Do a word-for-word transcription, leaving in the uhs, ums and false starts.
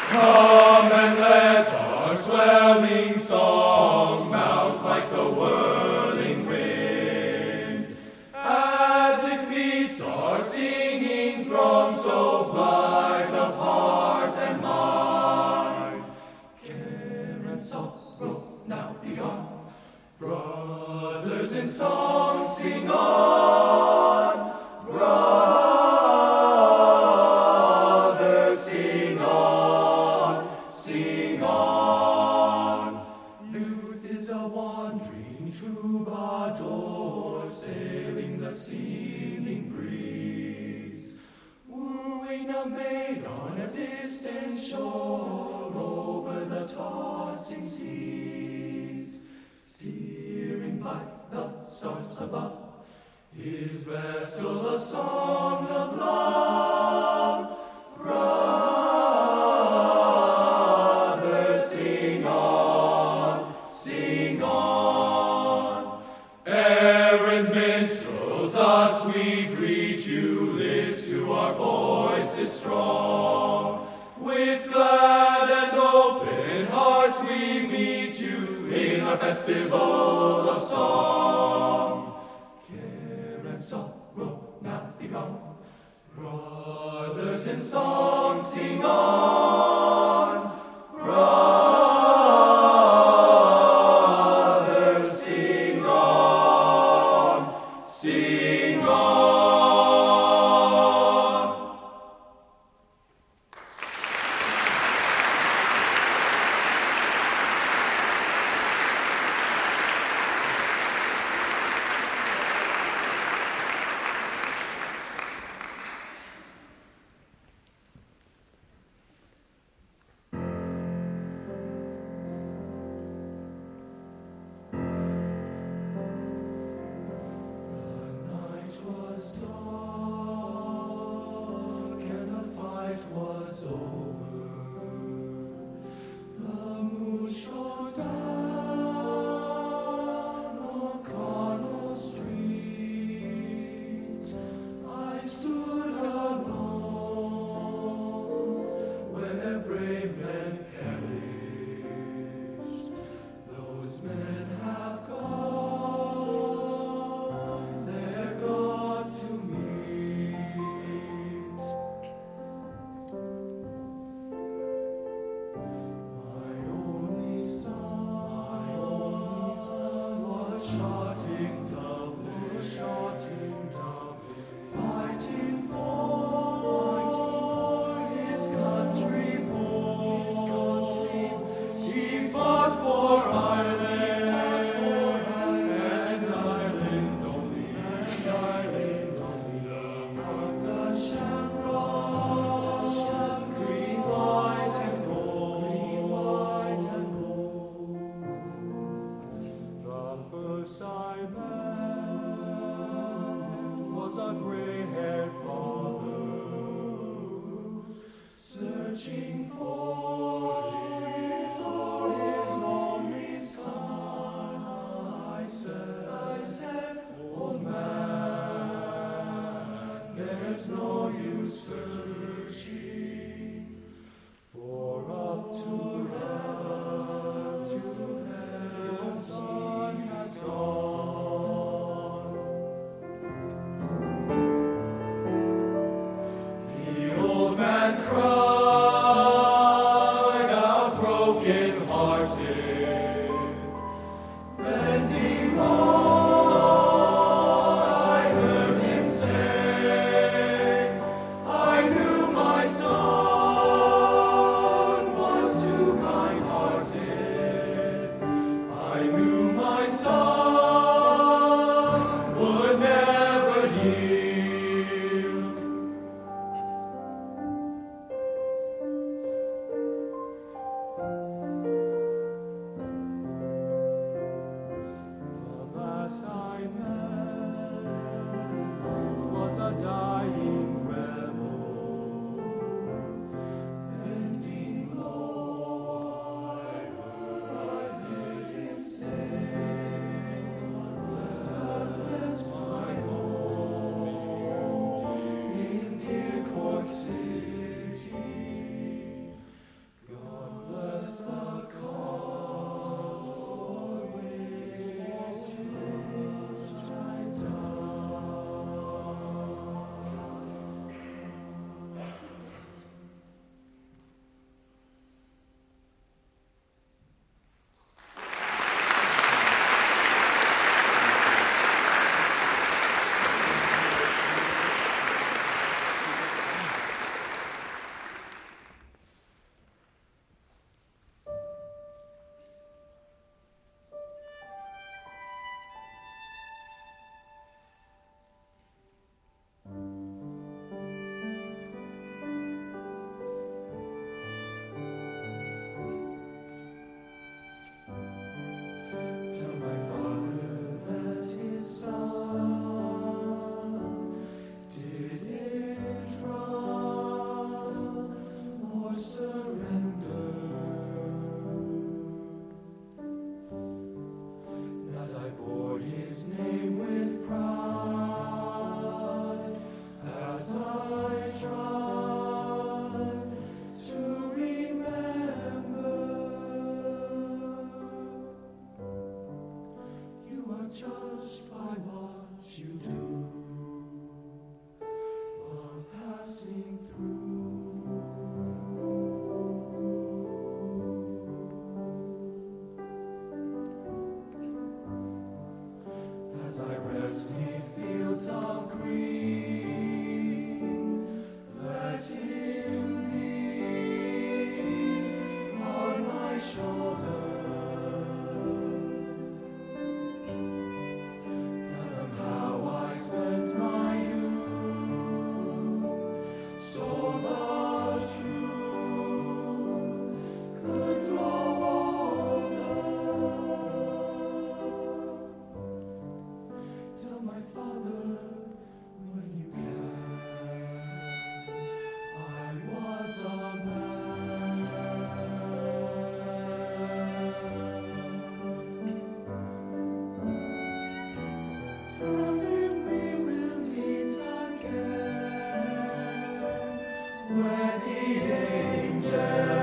Come and let our swelling song mount like the whirling wind, as it meets our singing throng so blithe of heart and mind. Care and sorrow now be gone, brothers in song sing on, brothers sing on, sing on. Youth is a wandering troubadour, sailing the singing breeze, wooing a maid on a distant shore over the tossing seas. Steering by the stars above, his vessel a song of love. Brothers, sing on, sing on. Errant minstrels, thus we greet you. List to our voices strong. With glad and open hearts we meet you in our festival of song. Care and sorrow now be gone, brothers in song sing on, brothers sing on, sing on. angels.